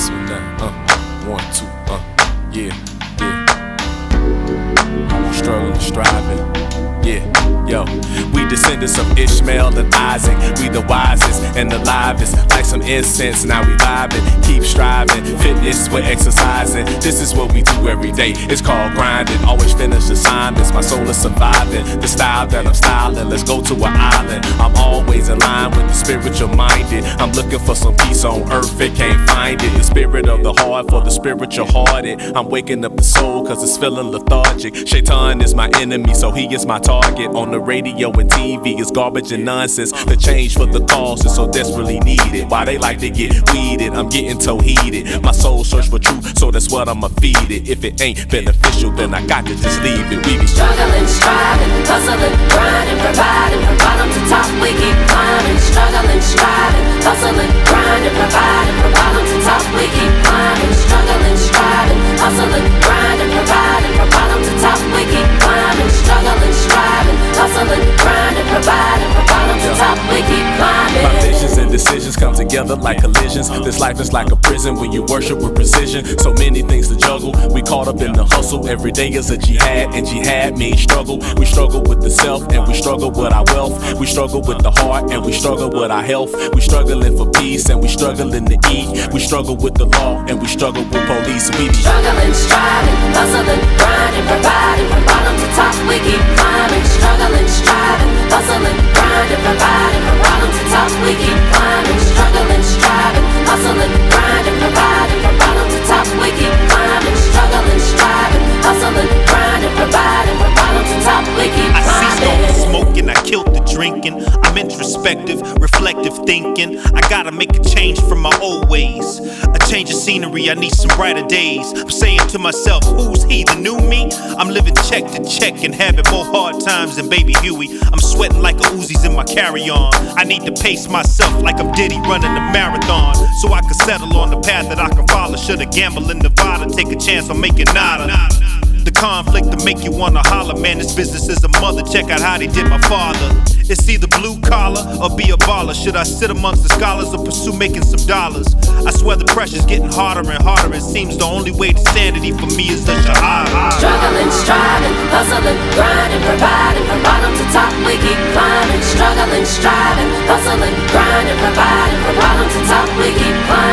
this one now. 1, 2, yeah. Struggling, striving. Yeah, yo, we descendants of Ishmael and Isaac. We the wisest and the livest, like some incense. Now we vibing, keep striving. Fitness, we're exercising. This is what we do every day. It's called grinding. Always finish assignments. My soul is surviving. The style that I'm styling. Let's go to an island. I'm always in line with the spiritual minded. I'm looking for some peace on earth. It can't find it. The spirit of the heart for the spiritual hearted. I'm waking up the soul cause it's feeling lethargic. Shaitan is my enemy, so he is my target. On the radio and TV is garbage and nonsense. The change for the cause is so desperately needed. Why they like to get weeded, I'm getting so heated. My soul search for truth, so that's what I'ma feed it. If it ain't beneficial, then I got to just leave it. We be struggling, striving, hustling, grinding, providing. From bottom to top, we keep climbing. Struggling, striving, hustling, grinding, providing. From bottom to top, we keep climbing. Struggling, striving, hustling, grinding, providing. From bottom to top, we keep climbing. Struggling, striving, hustling, grinding, providing. From bottom to top, we keep climbing. My visions and decisions come together like collisions. This life is like a prison when you worship with precision. So many things to juggle. We caught up in the hustle. Every day is a jihad, and jihad means struggle. We struggle with the self, and we struggle with our wealth. We struggle with the heart, and we struggle with our health. We struggling for peace, and we struggling to eat. We struggle with the law, and we struggle with police. We be struggling, striving, hustling, grinding, providing. From bottom to top, we keep climbing. Struggling, striving, hustling, grinding, providing. From bottom to top, we keep climbing. Struggling, striving, hustling, grinding, providing. From bottom to top, we keep climbing. Struggling, striving, hustling, grinding, providing. From bottom to top, we keep climbing. I ceased all the smoking, I killed the drinking. I'm introspective, reflective thinking. I gotta make a change from my old ways. A change of scenery, I need some brighter days. I'm saying to myself, who's he, the new me? I'm living check to check and having more hard times than Baby Huey. I'm sweating like a Uzi's in my carry-on. I need to pace myself like I'm Diddy running a marathon, so I can settle on the path that I can follow. Should've gambled in Nevada, take a chance on making nada. The conflict to make you wanna holler, man, this business is a mother. Check out how they did my father. It's either blue collar or be a baller. Should I sit amongst the scholars or pursue making some dollars? I swear the pressure's getting harder and harder. It seems the only way to sanity for me is the shahada. Struggling, striving, hustling, grinding, providing. From bottom to top, we keep climbing. Struggling, striving, hustling, grinding, providing. From bottom to top, we keep climbing.